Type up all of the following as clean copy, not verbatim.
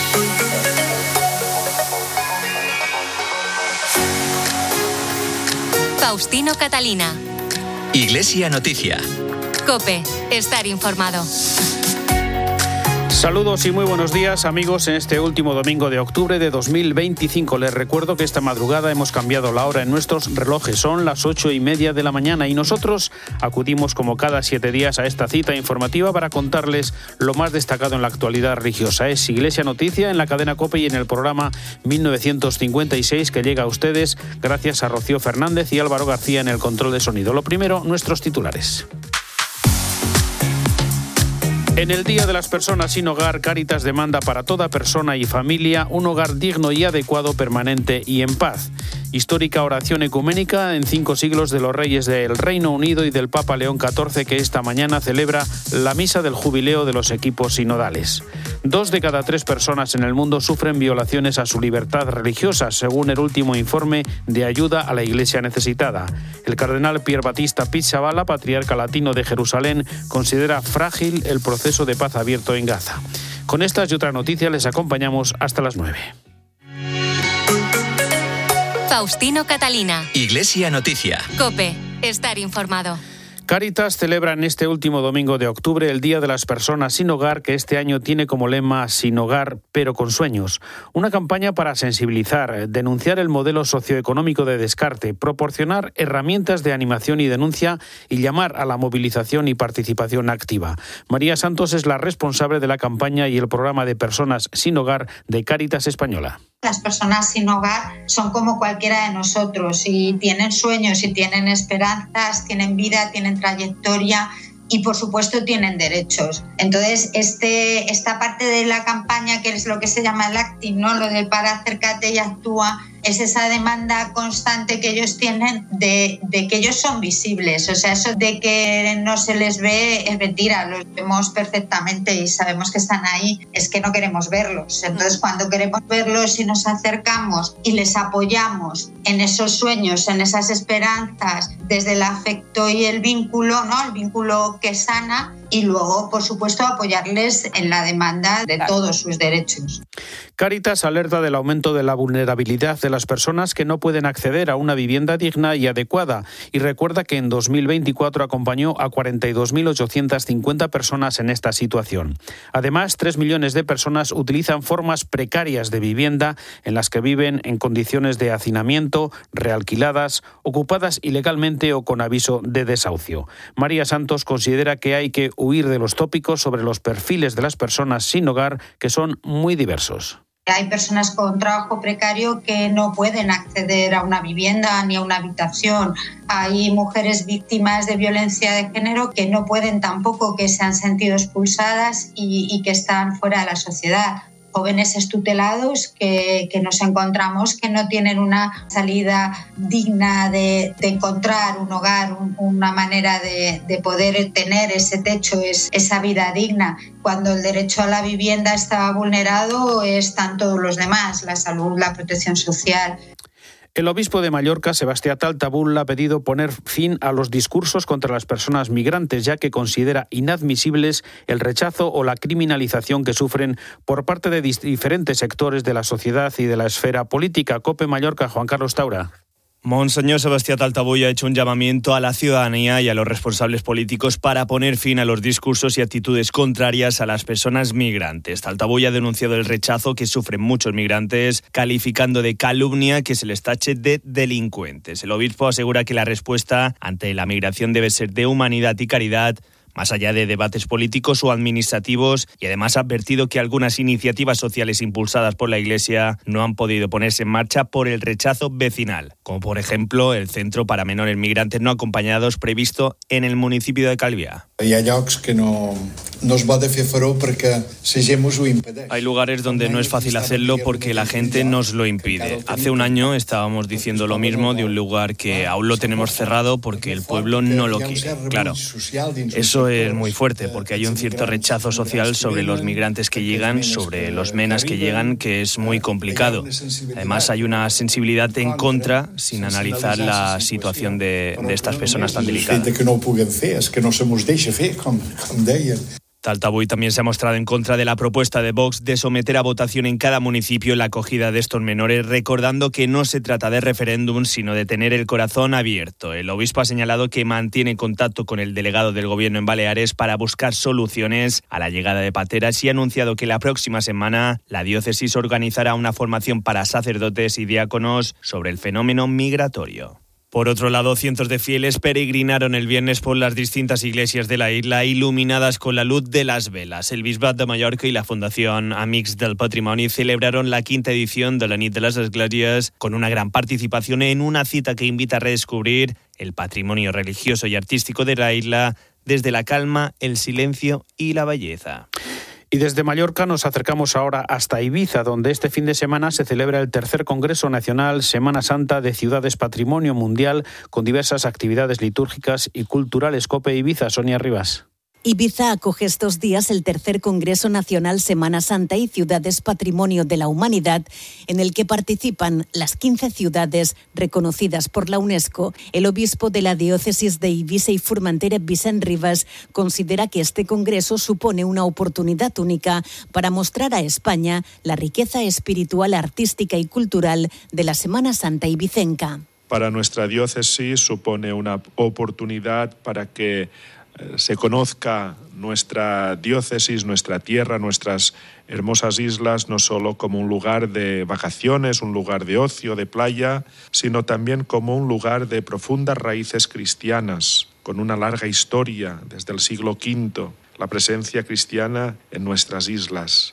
Faustino Catalina. Iglesia Noticia. COPE. Estar informado. Saludos y muy buenos días, amigos, en este último domingo de octubre de 2025. Les recuerdo que esta madrugada hemos cambiado la hora en nuestros relojes. Son las 8:30 de la mañana y nosotros acudimos como cada 7 días a esta cita informativa para contarles lo más destacado en la actualidad religiosa. Es Iglesia Noticia en la cadena COPE y en el programa 1956 que llega a ustedes gracias a Rocío Fernández y Álvaro García en el control de sonido. Lo primero, nuestros titulares. En el Día de las Personas sin Hogar, Cáritas demanda para toda persona y familia un hogar digno y adecuado, permanente y en paz. Histórica oración ecuménica en 5 siglos de los reyes del Reino Unido y del Papa León XIV, que esta mañana celebra la misa del jubileo de los equipos sinodales. 2 de cada 3 personas en el mundo sufren violaciones a su libertad religiosa, según el último informe de ayuda a la Iglesia necesitada. El cardenal Pier Battista Pizzaballa, patriarca latino de Jerusalén, considera frágil el proceso de paz abierto en Gaza. Con estas y otras noticias les acompañamos hasta las 9. Faustino Catalina. Iglesia Noticia. COPE. Estar informado. Cáritas celebra en este último domingo de octubre el Día de las Personas sin Hogar, que este año tiene como lema Sin hogar, pero con sueños. Una campaña para sensibilizar, denunciar el modelo socioeconómico de descarte, proporcionar herramientas de animación y denuncia y llamar a la movilización y participación activa. María Santos es la responsable de la campaña y el programa de personas sin hogar de Cáritas Española. Las personas sin hogar son como cualquiera de nosotros y tienen sueños y tienen esperanzas, tienen vida, tienen trayectoria y por supuesto tienen derechos. Entonces esta parte de la campaña, que es lo que se llama el acting, ¿no? Lo del para, acércate y actúa, es esa demanda constante que ellos tienen de que ellos son visibles. O sea, eso de que no se les ve es mentira, los vemos perfectamente y sabemos que están ahí, es que no queremos verlos. Entonces, cuando queremos verlos y nos acercamos y les apoyamos en esos sueños, en esas esperanzas, desde el afecto y el vínculo, ¿no? El vínculo que sana, y luego, por supuesto, apoyarles en la demanda de todos sus derechos. Cáritas alerta del aumento de la vulnerabilidad de las personas que no pueden acceder a una vivienda digna y adecuada y recuerda que en 2024 acompañó a 42.850 personas en esta situación. Además, 3 millones de personas utilizan formas precarias de vivienda en las que viven en condiciones de hacinamiento, realquiladas, ocupadas ilegalmente o con aviso de desahucio. María Santos considera que hay que huir de los tópicos sobre los perfiles de las personas sin hogar, que son muy diversos. Hay personas con trabajo precario que no pueden acceder a una vivienda ni a una habitación. Hay mujeres víctimas de violencia de género que no pueden tampoco, que se han sentido expulsadas y que están fuera de la sociedad. Jóvenes extutelados que nos encontramos que no tienen una salida digna de encontrar un hogar, una manera de poder tener ese techo, esa vida digna. Cuando el derecho a la vivienda está vulnerado, están todos los demás, la salud, la protección social. El obispo de Mallorca, Sebastián Taltabull, ha pedido poner fin a los discursos contra las personas migrantes, ya que considera inadmisibles el rechazo o la criminalización que sufren por parte de diferentes sectores de la sociedad y de la esfera política. COPE Mallorca, Juan Carlos Taura. Monseñor Sebastián Taltabull ha hecho un llamamiento a la ciudadanía y a los responsables políticos para poner fin a los discursos y actitudes contrarias a las personas migrantes. Taltabull ha denunciado el rechazo que sufren muchos migrantes, calificando de calumnia que se les tache de delincuentes. El obispo asegura que la respuesta ante la migración debe ser de humanidad y caridad, más allá de debates políticos o administrativos, y además ha advertido que algunas iniciativas sociales impulsadas por la Iglesia no han podido ponerse en marcha por el rechazo vecinal, como por ejemplo el Centro para Menores Migrantes No Acompañados previsto en el municipio de Calvià. Hay lugares donde no es fácil hacerlo porque la gente nos lo impide. Hace un año estábamos diciendo lo mismo de un lugar que aún lo tenemos cerrado porque el pueblo no lo quiere. Claro, eso es muy fuerte porque hay un cierto rechazo social sobre los migrantes que llegan, sobre los menas que llegan, que es muy complicado. Además hay una sensibilidad en contra sin analizar la situación de estas personas tan delicadas. Taltabuy también se ha mostrado en contra de la propuesta de Vox de someter a votación en cada municipio la acogida de estos menores, recordando que no se trata de referéndum, sino de tener el corazón abierto. El obispo ha señalado que mantiene contacto con el delegado del gobierno en Baleares para buscar soluciones a la llegada de pateras y ha anunciado que la próxima semana la diócesis organizará una formación para sacerdotes y diáconos sobre el fenómeno migratorio. Por otro lado, cientos de fieles peregrinaron el viernes por las distintas iglesias de la isla iluminadas con la luz de las velas. El Bisbat de Mallorca y la Fundación Amics del Patrimoni celebraron la 5ª edición de la Nit de les Esglésies con una gran participación en una cita que invita a redescubrir el patrimonio religioso y artístico de la isla desde la calma, el silencio y la belleza. Y desde Mallorca nos acercamos ahora hasta Ibiza, donde este fin de semana se celebra el 3er Congreso Nacional Semana Santa de Ciudades Patrimonio Mundial, con diversas actividades litúrgicas y culturales. COPE Ibiza, Sonia Rivas. Ibiza acoge estos días el 3er Congreso Nacional Semana Santa y Ciudades Patrimonio de la Humanidad, en el que participan las 15 ciudades reconocidas por la UNESCO. El obispo de la diócesis de Ibiza y Formentera, Vicent Rivas, considera que este congreso supone una oportunidad única para mostrar a España la riqueza espiritual, artística y cultural de la Semana Santa ibicenca. Para nuestra diócesis supone una oportunidad para que se conozca nuestra diócesis, nuestra tierra, nuestras hermosas islas, no solo como un lugar de vacaciones, un lugar de ocio, de playa, sino también como un lugar de profundas raíces cristianas, con una larga historia desde el siglo V, la presencia cristiana en nuestras islas.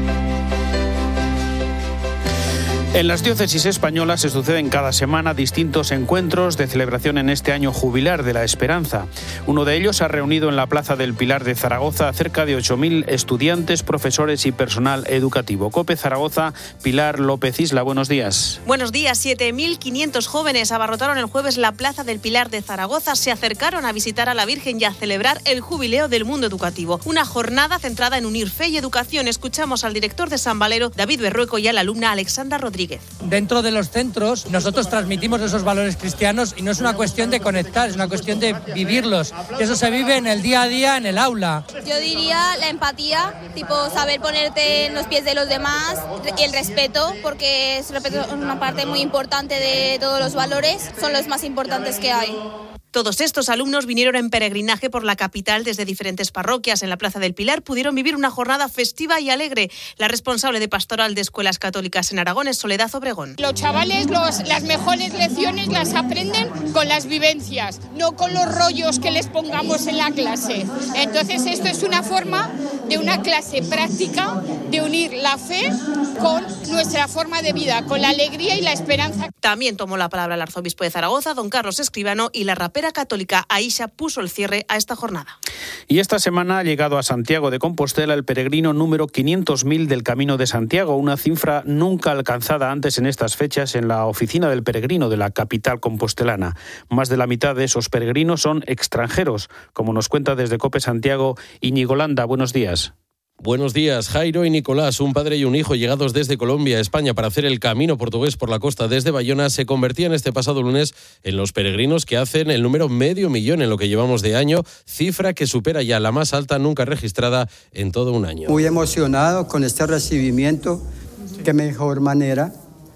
En las diócesis españolas se suceden cada semana distintos encuentros de celebración en este año jubilar de la Esperanza. Uno de ellos ha reunido en la Plaza del Pilar de Zaragoza a cerca de 8.000 estudiantes, profesores y personal educativo. COPE Zaragoza, Pilar López Isla, buenos días. Buenos días. 7.500 jóvenes abarrotaron el jueves la Plaza del Pilar de Zaragoza. Se acercaron a visitar a la Virgen y a celebrar el jubileo del mundo educativo. Una jornada centrada en unir fe y educación. Escuchamos al director de San Valero, David Berrueco, y a la alumna Alexandra Rodríguez. Dentro de los centros nosotros transmitimos esos valores cristianos y no es una cuestión de conectar, es una cuestión de vivirlos. Eso se vive en el día a día, en el aula. Yo diría la empatía, tipo saber ponerte en los pies de los demás, y el respeto, porque el respeto es una parte muy importante de todos los valores, son los más importantes que hay. Todos estos alumnos vinieron en peregrinaje por la capital desde diferentes parroquias. En la Plaza del Pilar pudieron vivir una jornada festiva y alegre. La responsable de Pastoral de Escuelas Católicas en Aragón es Soledad Obregón. Los chavales las mejores lecciones las aprenden con las vivencias, no con los rollos que les pongamos en la clase. Entonces esto es una forma de una clase práctica de unir la fe con nuestra forma de vida, con la alegría y la esperanza. También tomó la palabra el arzobispo de Zaragoza, don Carlos Escribano, y la rapera católica Aisha puso el cierre a esta jornada. Y esta semana ha llegado a Santiago de Compostela el peregrino número 500.000 del Camino de Santiago, una cifra nunca alcanzada antes en estas fechas en la oficina del peregrino de la capital compostelana. Más de la mitad de esos peregrinos son extranjeros, como nos cuenta desde COPE Santiago Íñigo Landa. Buenos días. Buenos días. Jairo y Nicolás, un padre y un hijo llegados desde Colombia a España para hacer el camino portugués por la costa desde Bayona, se convertían este pasado lunes en los peregrinos que hacen el número 500.000 en lo que llevamos de año, cifra que supera ya la más alta nunca registrada en todo un año. Muy emocionado con este recibimiento. Qué mejor manera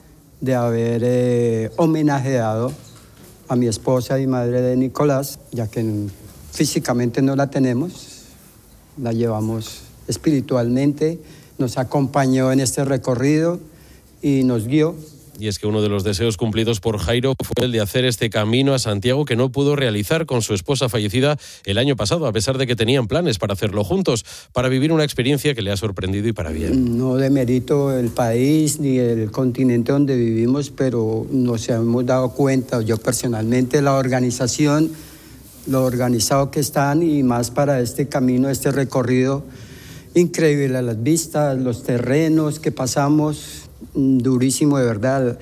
de haber homenajeado a mi esposa y madre de Nicolás, ya que físicamente no la tenemos, la llevamos espiritualmente, nos acompañó en este recorrido y nos guió. Y es que uno de los deseos cumplidos por Jairo fue el de hacer este camino a Santiago que no pudo realizar con su esposa fallecida el año pasado, a pesar de que tenían planes para hacerlo juntos, para vivir una experiencia que le ha sorprendido y para bien. No demerito el país ni el continente donde vivimos, pero nos hemos dado cuenta, yo personalmente, la organización, lo organizado que están y más para este camino, este recorrido increíble, las vistas, los terrenos que pasamos, durísimo de verdad.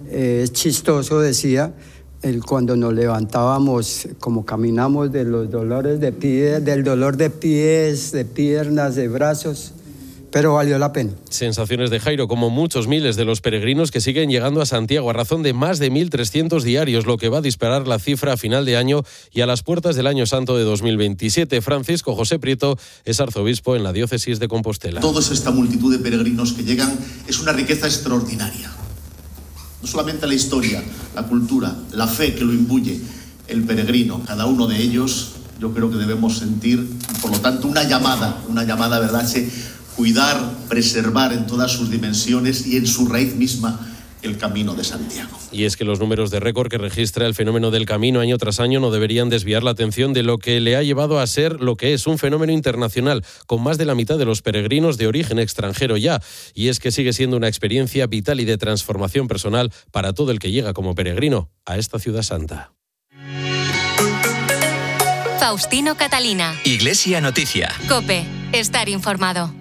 Es chistoso, decía, cuando nos levantábamos, como caminamos de los dolores de pies, del dolor de pies, de piernas, de brazos, pero valió la pena. Sensaciones de Jairo, como muchos miles de los peregrinos que siguen llegando a Santiago a razón de más de 1.300 diarios, lo que va a disparar la cifra a final de año y a las puertas del Año Santo de 2027. Francisco José Prieto es arzobispo en la diócesis de Compostela. Toda esta multitud de peregrinos que llegan es una riqueza extraordinaria. No solamente la historia, la cultura, la fe que lo imbuye el peregrino, cada uno de ellos, yo creo que debemos sentir, por lo tanto, una llamada, ¿verdad?, cuidar, preservar en todas sus dimensiones y en su raíz misma el Camino de Santiago. Y es que los números de récord que registra el fenómeno del Camino año tras año no deberían desviar la atención de lo que le ha llevado a ser lo que es un fenómeno internacional, con más de la mitad de los peregrinos de origen extranjero ya. Y es que sigue siendo una experiencia vital y de transformación personal para todo el que llega como peregrino a esta ciudad santa. Faustino Catalina. Iglesia Noticia. COPE. Estar informado.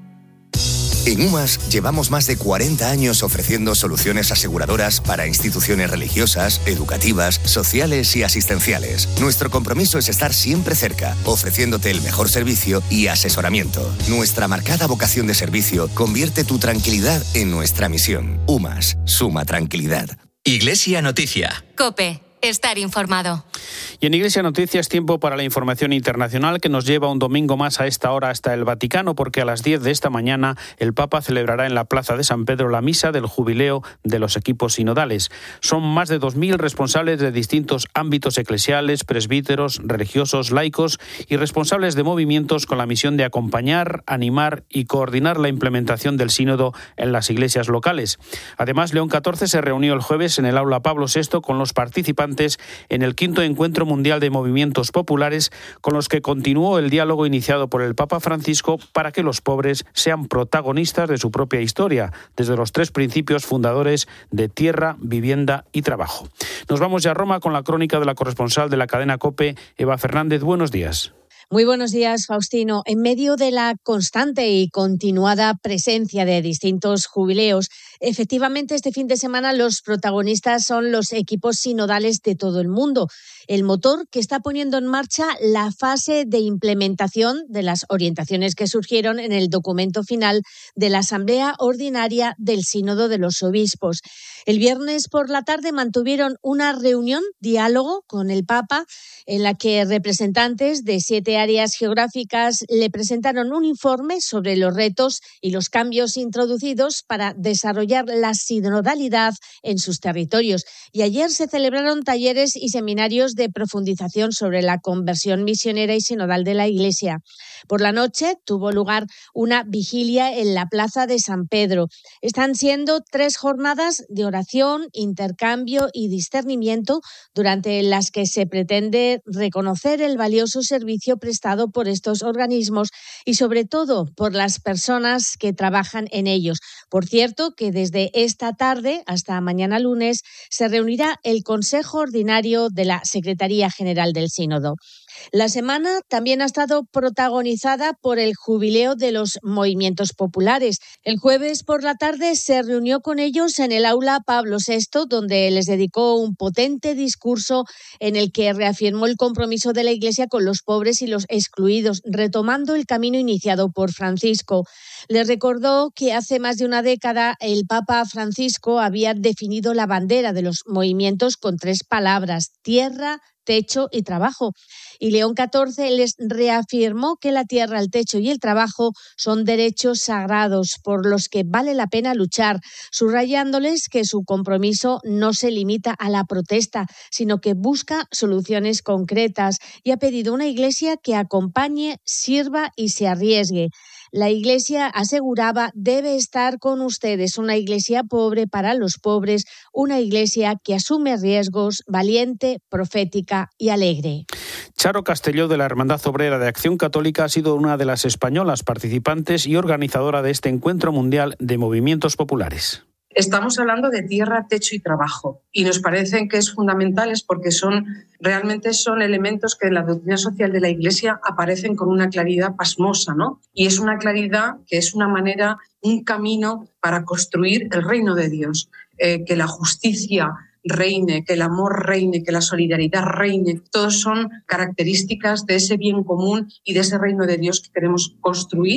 En UMAS llevamos más de 40 años ofreciendo soluciones aseguradoras para instituciones religiosas, educativas, sociales y asistenciales. Nuestro compromiso es estar siempre cerca, ofreciéndote el mejor servicio y asesoramiento. Nuestra marcada vocación de servicio convierte tu tranquilidad en nuestra misión. UMAS, suma tranquilidad. Iglesia Noticia. COPE. Estar informado. Y en Iglesia Noticias, tiempo para la información internacional que nos lleva un domingo más a esta hora hasta el Vaticano, porque a las 10 de esta mañana el Papa celebrará en la Plaza de San Pedro la misa del jubileo de los equipos sinodales. Son más de 2.000 responsables de distintos ámbitos eclesiales, presbíteros, religiosos, laicos y responsables de movimientos con la misión de acompañar, animar y coordinar la implementación del sínodo en las iglesias locales. Además, León XIV se reunió el jueves en el aula Pablo VI con los participantes en el 5º Encuentro Mundial de Movimientos Populares, con los que continuó el diálogo iniciado por el Papa Francisco para que los pobres sean protagonistas de su propia historia, desde los 3 principios fundadores de tierra, vivienda y trabajo. Nos vamos ya a Roma con la crónica de la corresponsal de la cadena COPE, Eva Fernández. Buenos días. Muy buenos días, Faustino. En medio de la constante y continuada presencia de distintos jubileos, efectivamente este fin de semana los protagonistas son los equipos sinodales de todo el mundo, el motor que está poniendo en marcha la fase de implementación de las orientaciones que surgieron en el documento final de la Asamblea Ordinaria del Sínodo de los Obispos. El viernes por la tarde mantuvieron una reunión, diálogo con el Papa, en la que representantes de 7 áreas geográficas le presentaron un informe sobre los retos y los cambios introducidos para desarrollar la sinodalidad en sus territorios. Y ayer se celebraron talleres y seminarios de profundización sobre la conversión misionera y sinodal de la Iglesia. Por la noche tuvo lugar una vigilia en la Plaza de San Pedro. Están siendo 3 jornadas de oración, intercambio y discernimiento, durante las que se pretende reconocer el valioso servicio prestado por estos organismos y sobre todo por las personas que trabajan en ellos. Por cierto, que desde esta tarde hasta mañana lunes se reunirá el Consejo Ordinario de la Secretaría General del Sínodo. La semana también ha estado protagonizada por el jubileo de los movimientos populares. El jueves por la tarde se reunió con ellos en el aula Pablo VI, donde les dedicó un potente discurso en el que reafirmó el compromiso de la Iglesia con los pobres y los excluidos, retomando el camino iniciado por Francisco. Les recordó que hace más de una década el Papa Francisco había definido la bandera de los movimientos con 3 palabras: tierra, techo y trabajo. Y León XIV les reafirmó que la tierra, el techo y el trabajo son derechos sagrados por los que vale la pena luchar, subrayándoles que su compromiso no se limita a la protesta, sino que busca soluciones concretas, y ha pedido una Iglesia que acompañe, sirva y se arriesgue. La Iglesia, aseguraba, debe estar con ustedes, una Iglesia pobre para los pobres, una Iglesia que asume riesgos, valiente, profética y alegre. Charo Castelló, de la Hermandad Obrera de Acción Católica, ha sido una de las españolas participantes y organizadora de este encuentro mundial de movimientos populares. Estamos hablando de tierra, techo y trabajo, y nos parecen que es fundamentales porque realmente son elementos que en la doctrina social de la Iglesia aparecen con una claridad pasmosa, ¿no? Y es una claridad que es una manera, un camino para construir el reino de Dios, que la justicia reine, que el amor reine, que la solidaridad reine. Todos son características de ese bien común y de ese reino de Dios que queremos construir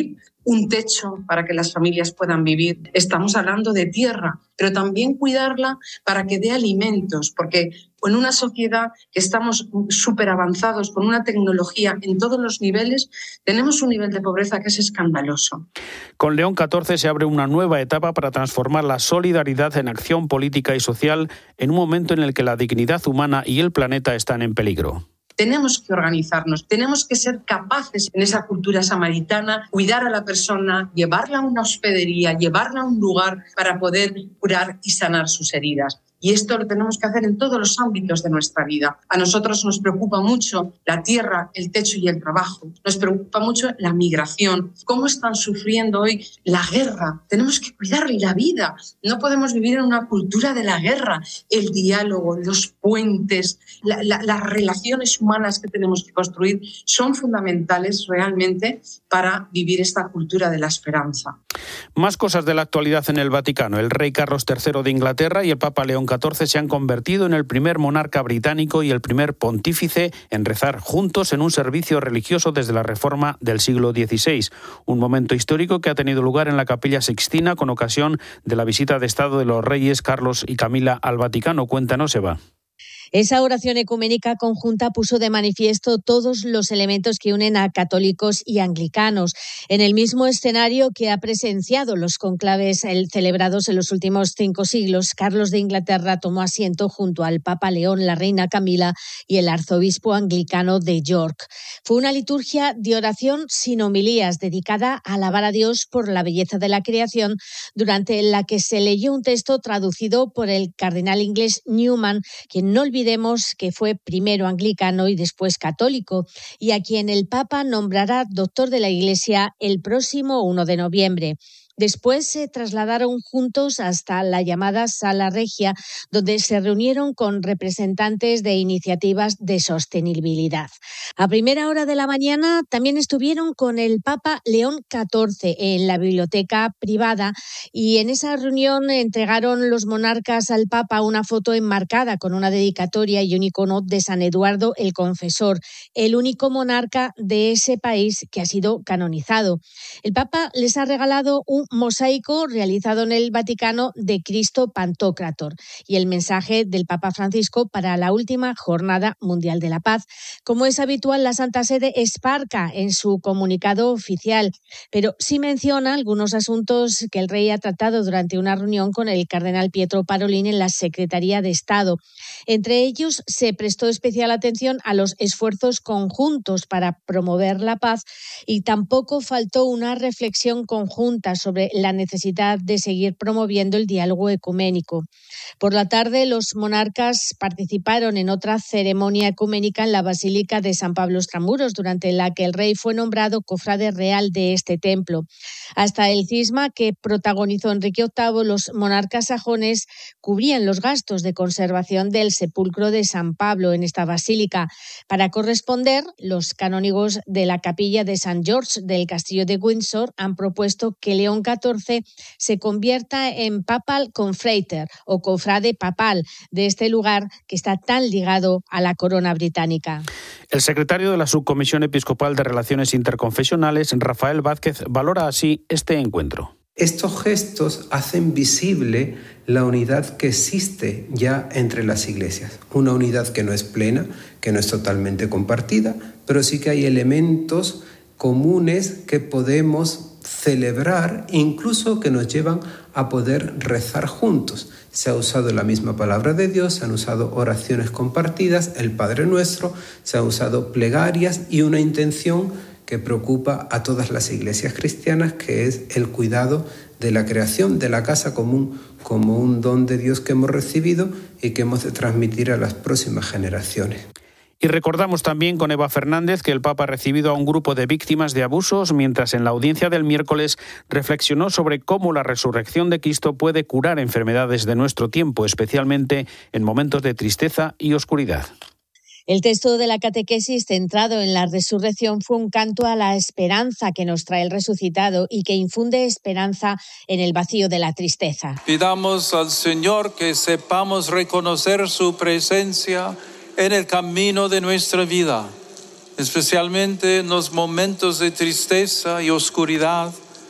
un techo para que las familias puedan vivir. Estamos hablando de tierra, pero también cuidarla para que dé alimentos, porque en una sociedad que estamos súper avanzados, con una tecnología en todos los niveles, tenemos un nivel de pobreza que es escandaloso. Con León XIV se abre una nueva etapa para transformar la solidaridad en acción política y social en un momento en el que la dignidad humana y el planeta están en peligro. Tenemos que organizarnos, tenemos que ser capaces en esa cultura samaritana, cuidar a la persona, llevarla a una hospedería, llevarla a un lugar para poder curar y sanar sus heridas. Y esto lo tenemos que hacer en todos los ámbitos de nuestra vida. A nosotros nos preocupa mucho la tierra, el techo y el trabajo. Nos preocupa mucho la migración. ¿Cómo están sufriendo hoy la guerra? Tenemos que cuidar la vida. No podemos vivir en una cultura de la guerra. El diálogo, los puentes, las relaciones humanas que tenemos que construir son fundamentales realmente para vivir esta cultura de la esperanza. Más cosas de la actualidad en el Vaticano. El rey Carlos III de Inglaterra y el Papa León XIV se han convertido en el primer monarca británico y el primer pontífice en rezar juntos en un servicio religioso desde la Reforma del siglo XVI. Un momento histórico que ha tenido lugar en la Capilla Sixtina con ocasión de la visita de Estado de los reyes Carlos y Camila al Vaticano. Cuéntanos, Eva. Esa oración ecuménica conjunta puso de manifiesto todos los elementos que unen a católicos y anglicanos. En el mismo escenario que ha presenciado los conclaves celebrados en los últimos 5 siglos, Carlos de Inglaterra tomó asiento junto al Papa León, la reina Camila y el arzobispo anglicano de York. Fue una liturgia de oración sin homilías, dedicada a alabar a Dios por la belleza de la creación, durante la que se leyó un texto traducido por el cardenal inglés Newman, quien no olvidemos que fue primero anglicano y después católico, y a quien el Papa nombrará doctor de la Iglesia el próximo 1 de noviembre. Después se trasladaron juntos hasta la llamada Sala Regia, donde se reunieron con representantes de iniciativas de sostenibilidad. A primera hora de la mañana también estuvieron con el Papa León XIV en la biblioteca privada, y en esa reunión entregaron los monarcas al Papa una foto enmarcada con una dedicatoria y un icono de San Eduardo el Confesor, el único monarca de ese país que ha sido canonizado. El Papa les ha regalado un mosaico realizado en el Vaticano de Cristo Pantocrátor y el mensaje del Papa Francisco para la última Jornada Mundial de la Paz. Como es habitual, la Santa Sede esparca en su comunicado oficial, pero sí menciona algunos asuntos que el rey ha tratado durante una reunión con el cardenal Pietro Parolin en la Secretaría de Estado. Entre ellos, se prestó especial atención a los esfuerzos conjuntos para promover la paz, y tampoco faltó una reflexión conjunta sobre la necesidad de seguir promoviendo el diálogo ecuménico. Por la tarde, los monarcas participaron en otra ceremonia ecuménica en la Basílica de San Pablo Extramuros, durante la que el rey fue nombrado cofrade real de este templo. Hasta el cisma que protagonizó Enrique VIII, los monarcas sajones cubrían los gastos de conservación del sepulcro de San Pablo en esta basílica. Para corresponder, los canónigos de la capilla de San George del castillo de Windsor han propuesto que León XIV se convierta en papal confrater o cofrade papal de este lugar que está tan ligado a la corona británica. El secretario de la Subcomisión Episcopal de Relaciones Interconfesionales, Rafael Vázquez, valora así este encuentro. Estos gestos hacen visible la unidad que existe ya entre las iglesias. Una unidad que no es plena, que no es totalmente compartida, pero sí que hay elementos comunes que podemos celebrar, incluso que nos llevan a poder rezar juntos. Se ha usado la misma palabra de Dios, se han usado oraciones compartidas, el Padre Nuestro, se han usado plegarias y una intención que preocupa a todas las iglesias cristianas, que es el cuidado de la creación, de la casa común, como un don de Dios que hemos recibido y que hemos de transmitir a las próximas generaciones. Y recordamos también con Eva Fernández que el Papa ha recibido a un grupo de víctimas de abusos, mientras en la audiencia del miércoles reflexionó sobre cómo la resurrección de Cristo puede curar enfermedades de nuestro tiempo, especialmente en momentos de tristeza y oscuridad. El texto de la catequesis, centrado en la resurrección, fue un canto a la esperanza que nos trae el resucitado y que infunde esperanza en el vacío de la tristeza. Pidamos al Señor que sepamos reconocer su presencia en el camino de nuestra vida, especialmente en los momentos de tristeza y oscuridad,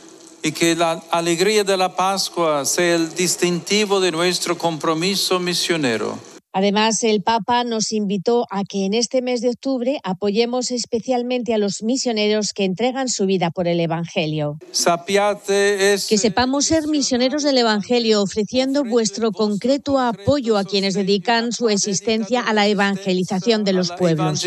y que la alegría de la Pascua sea el distintivo de nuestro compromiso misionero. Además, el Papa nos invitó a que en este mes de octubre apoyemos especialmente a los misioneros que entregan su vida por el Evangelio. Que sepamos ser misioneros del Evangelio, ofreciendo vuestro concreto apoyo a quienes dedican su existencia a la evangelización de los pueblos.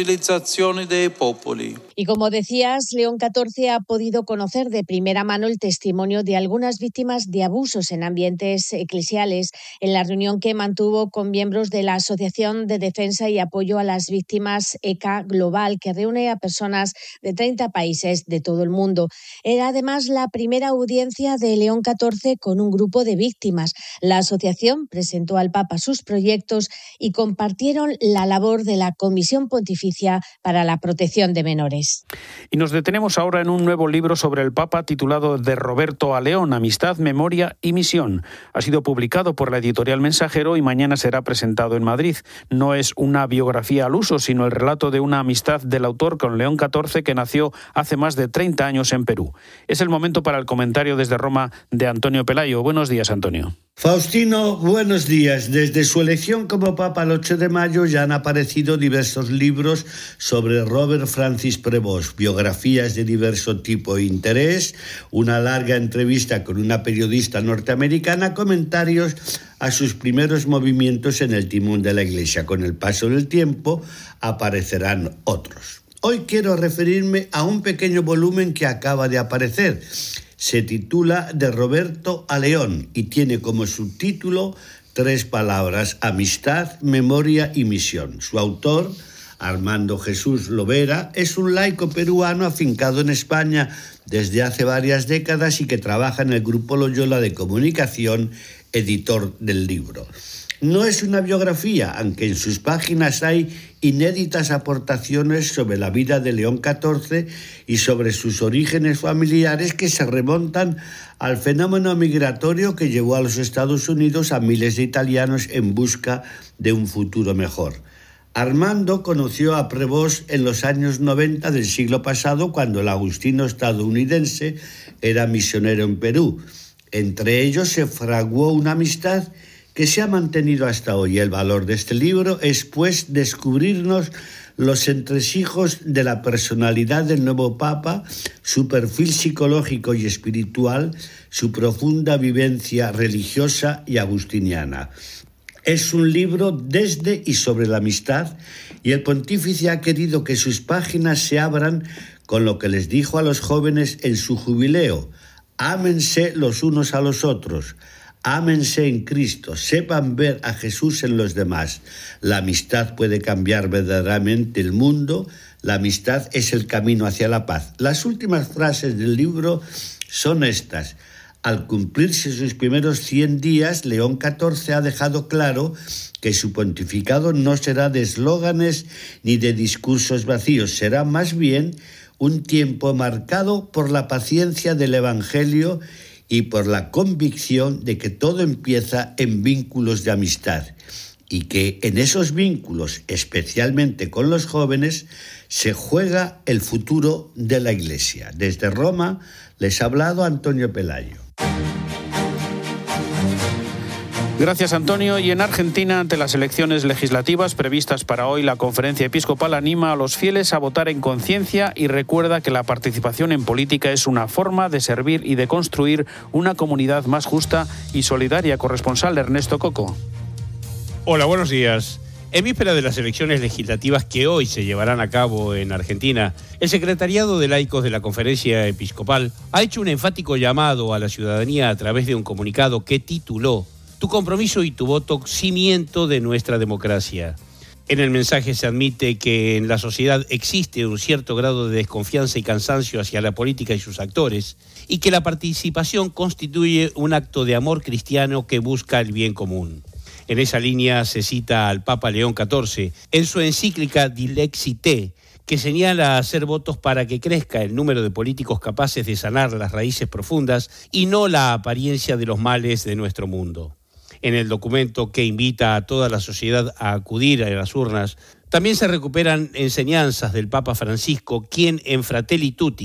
Y como decías, León XIV ha podido conocer de primera mano el testimonio de algunas víctimas de abusos en ambientes eclesiales en la reunión que mantuvo con miembros de la Asociación de Defensa y Apoyo a las Víctimas ECA Global, que reúne a personas de 30 países de todo el mundo. Era además la primera audiencia de León XIV con un grupo de víctimas. La asociación presentó al Papa sus proyectos y compartieron la labor de la Comisión Pontificia para la Protección de Menores. Y nos detenemos ahora en un nuevo libro sobre el Papa titulado De Roberto a León, Amistad, Memoria y Misión. Ha sido publicado por la editorial Mensajero y mañana será presentado en Madrid. No es una biografía al uso, sino el relato de una amistad del autor con León XIV, que nació hace más de 30 años en Perú. Es el momento para el comentario desde Roma de Antonio Pelayo. Buenos días, Antonio. Faustino, buenos días. Desde su elección como Papa el 8 de mayo ya han aparecido diversos libros sobre Robert Francis Prevost, biografías de diverso tipo e interés, una larga entrevista con una periodista norteamericana, comentarios a sus primeros movimientos en el timón de la Iglesia. Con el paso del tiempo aparecerán otros. Hoy quiero referirme a un pequeño volumen que acaba de aparecer. Se titula De Roberto a León y tiene como subtítulo 3 palabras: amistad, memoria y misión. Su autor, Armando Jesús Lovera, es un laico peruano afincado en España desde hace varias décadas y que trabaja en el Grupo Loyola de Comunicación, editor del libro. No es una biografía, aunque en sus páginas hay inéditas aportaciones sobre la vida de León XIV y sobre sus orígenes familiares que se remontan al fenómeno migratorio que llevó a los Estados Unidos a miles de italianos en busca de un futuro mejor. Armando conoció a Prevost en los años 90 del siglo pasado, cuando el agustino estadounidense era misionero en Perú. Entre ellos se fraguó una amistad que se ha mantenido hasta hoy. El valor de este libro es, pues, descubrirnos los entresijos de la personalidad del nuevo Papa, su perfil psicológico y espiritual, su profunda vivencia religiosa y agustiniana. Es un libro desde y sobre la amistad, y el pontífice ha querido que sus páginas se abran con lo que les dijo a los jóvenes en su jubileo: ámense los unos a los otros, ámense en Cristo, sepan ver a Jesús en los demás. La amistad puede cambiar verdaderamente el mundo, la amistad es el camino hacia la paz. Las últimas frases del libro son estas: al cumplirse sus primeros 100 días, León XIV ha dejado claro que su pontificado no será de eslóganes ni de discursos vacíos, será más bien un tiempo marcado por la paciencia del Evangelio y por la convicción de que todo empieza en vínculos de amistad y que en esos vínculos, especialmente con los jóvenes, se juega el futuro de la Iglesia. Desde Roma les ha hablado Antonio Pelayo. Gracias, Antonio. Y en Argentina, ante las elecciones legislativas previstas para hoy, la Conferencia Episcopal anima a los fieles a votar en conciencia y recuerda que la participación en política es una forma de servir y de construir una comunidad más justa y solidaria. Corresponsal Ernesto Coco. Hola, buenos días. En víspera de las elecciones legislativas que hoy se llevarán a cabo en Argentina, el Secretariado de Laicos de la Conferencia Episcopal ha hecho un enfático llamado a la ciudadanía a través de un comunicado que tituló Tu compromiso y tu voto, cimiento de nuestra democracia. En el mensaje se admite que en la sociedad existe un cierto grado de desconfianza y cansancio hacia la política y sus actores, y que la participación constituye un acto de amor cristiano que busca el bien común. En esa línea se cita al Papa León XIV en su encíclica Dilexi Te, que señala hacer votos para que crezca el número de políticos capaces de sanar las raíces profundas y no la apariencia de los males de nuestro mundo. En el documento, que invita a toda la sociedad a acudir a las urnas, también se recuperan enseñanzas del Papa Francisco, quien en Fratelli Tutti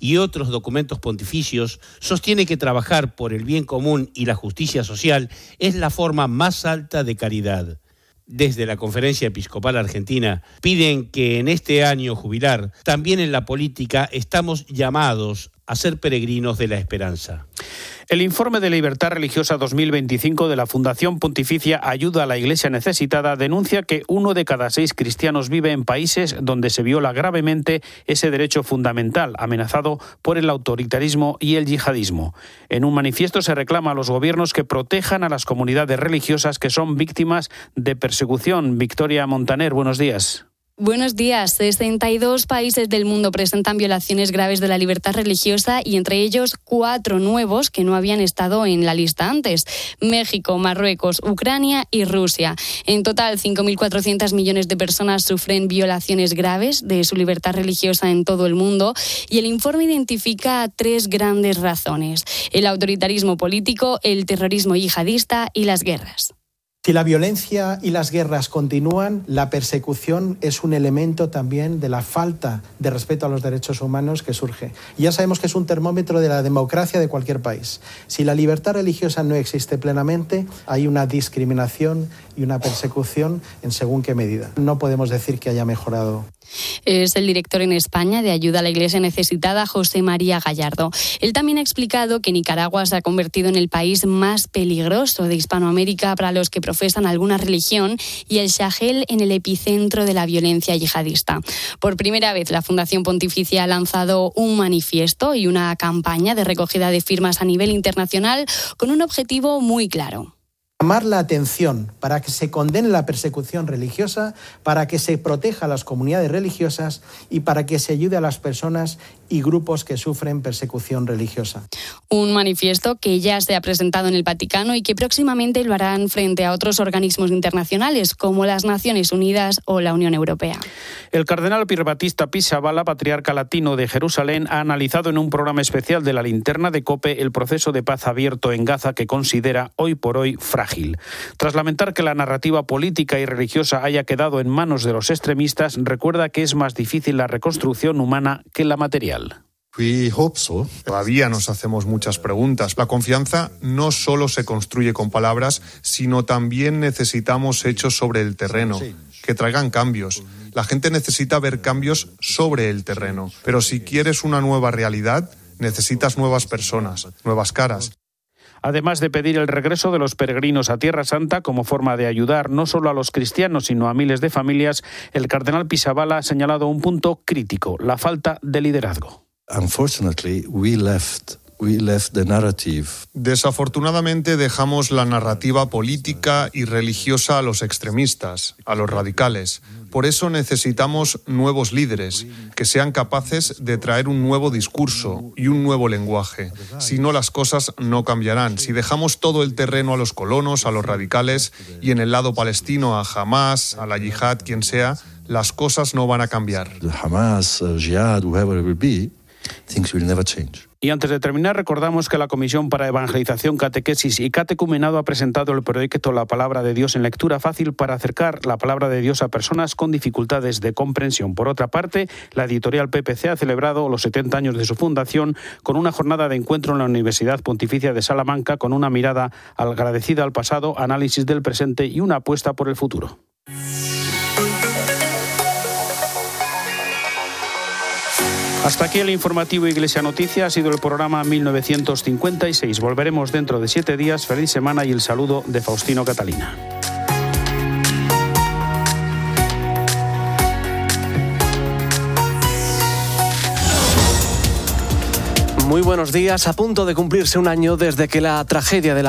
y otros documentos pontificios, sostiene que trabajar por el bien común y la justicia social es la forma más alta de caridad. Desde la Conferencia Episcopal Argentina piden que en este año jubilar, también en la política, estamos llamados a ser peregrinos de la esperanza. El informe de Libertad Religiosa 2025 de la Fundación Pontificia Ayuda a la Iglesia Necesitada denuncia que 1 de cada 6 cristianos vive en países donde se viola gravemente ese derecho fundamental, amenazado por el autoritarismo y el yihadismo. En un manifiesto se reclama a los gobiernos que protejan a las comunidades religiosas que son víctimas de persecución. Victoria Montaner, buenos días. Buenos días. 62 países del mundo presentan violaciones graves de la libertad religiosa y entre ellos 4 nuevos que no habían estado en la lista antes: México, Marruecos, Ucrania y Rusia. En total, 5.400 millones de personas sufren violaciones graves de su libertad religiosa en todo el mundo y el informe identifica 3 grandes razones: el autoritarismo político, el terrorismo yihadista y las guerras. Si la violencia y las guerras continúan, la persecución es un elemento también de la falta de respeto a los derechos humanos que surge. Y ya sabemos que es un termómetro de la democracia de cualquier país. Si la libertad religiosa no existe plenamente, hay una discriminación y una persecución en según qué medida. No podemos decir que haya mejorado. Es el director en España de Ayuda a la Iglesia Necesitada, José María Gallardo. Él también ha explicado que Nicaragua se ha convertido en el país más peligroso de Hispanoamérica para los que profesan alguna religión y el Sahel en el epicentro de la violencia yihadista. Por primera vez, la Fundación Pontificia ha lanzado un manifiesto y una campaña de recogida de firmas a nivel internacional con un objetivo muy claro: llamar la atención para que se condene la persecución religiosa, para que se proteja a las comunidades religiosas y para que se ayude a las personas y grupos que sufren persecución religiosa. Un manifiesto que ya se ha presentado en el Vaticano y que próximamente lo harán frente a otros organismos internacionales como las Naciones Unidas o la Unión Europea. El cardenal Pier Battista Pizzaballa, patriarca latino de Jerusalén, ha analizado en un programa especial de la Linterna de COPE el proceso de paz abierto en Gaza que considera hoy por hoy frágil. Tras lamentar que la narrativa política y religiosa haya quedado en manos de los extremistas, recuerda que es más difícil la reconstrucción humana que la material. Todavía nos hacemos muchas preguntas. La confianza no solo se construye con palabras, sino también necesitamos hechos sobre el terreno, que traigan cambios. La gente necesita ver cambios sobre el terreno. Pero si quieres una nueva realidad, necesitas nuevas personas, nuevas caras. Además de pedir el regreso de los peregrinos a Tierra Santa como forma de ayudar no solo a los cristianos, sino a miles de familias, el cardenal Pizzaballa ha señalado un punto crítico: la falta de liderazgo. Desafortunadamente dejamos la narrativa política y religiosa a los extremistas, a los radicales. Por eso necesitamos nuevos líderes que sean capaces de traer un nuevo discurso y un nuevo lenguaje. Si no, las cosas no cambiarán. Si dejamos todo el terreno a los colonos, a los radicales y en el lado palestino a Hamas, a la yihad, quien sea, las cosas no van a cambiar. Y antes de terminar, recordamos que la Comisión para Evangelización, Catequesis y Catecumenado ha presentado el proyecto La Palabra de Dios en lectura fácil para acercar la palabra de Dios a personas con dificultades de comprensión. Por otra parte, la editorial PPC ha celebrado los 70 años de su fundación con una jornada de encuentro en la Universidad Pontificia de Salamanca con una mirada agradecida al pasado, análisis del presente y una apuesta por el futuro. Hasta aquí el informativo Iglesia Noticia. Ha sido el programa 1956. Volveremos dentro de 7 días. Feliz semana y el saludo de Faustino Catalina. Muy buenos días. A punto de cumplirse un año desde que la tragedia de la